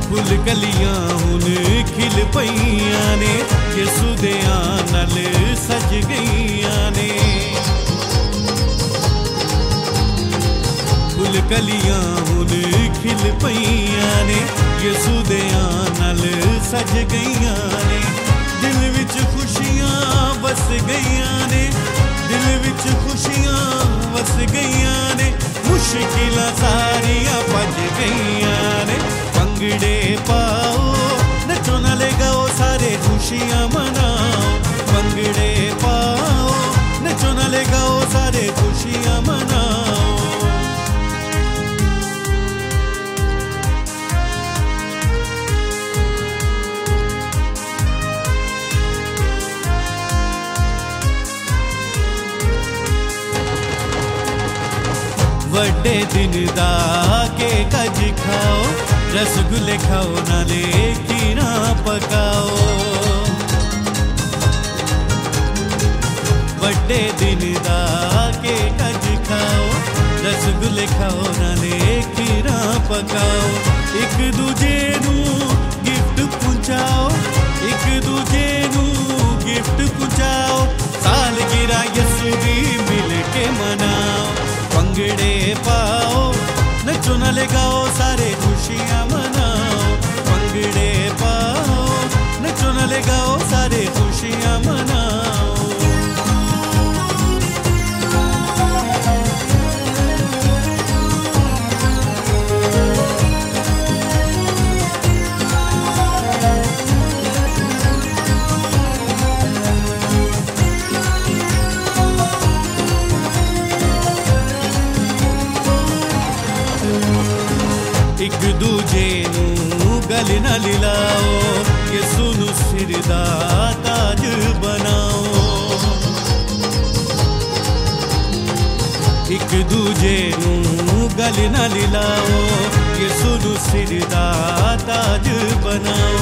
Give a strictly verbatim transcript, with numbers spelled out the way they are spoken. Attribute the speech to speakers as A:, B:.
A: Full कलियां हुन खिल पईयां ने, यसू दे आन नाल सज गईयां ने। फुल कलियां हुन खिल पईयां ने, यसू दे आन नाल सज गईयां ने। दिल विच खुशियां वस गईयां ने, दिल विच खुशियां वस गईयां ने। मुश्किलां सारियां भज गईयां ने। भंगड़े पाओ नचो नाले गाओ सारे खुशियां मनाओ। भंगड़े पाओ नचो नाले गाओ सारे खुशियां मनाओ। बड़े दिन दा केक अज खाओ, रसगुल्ले खाओ नाले खीरा पकाओ। बड़े दिन दा केक अज खाओ, रसगुल्ले खाओ नाले खीरा पकाओ। एक दूजे नू गिफ्ट पहुंचाओ, एक दूजे नू गिफ्ट पहुंचाओ। सालगिरह यसू दी मिल के मनाओ। भंगड़े पाओ नचो नाले गाओ सारे खुशियां मनाओ। भंगड़े पाओ नचो नाले गाओ सारे खुशियां मनाओ। एक दूजे नू गल नाल लाओ, यसू नू सिर दा ताज बनाओ। एक दूजे नू गल नाल लाओ, यसू नू सिर दा ताज बनाओ।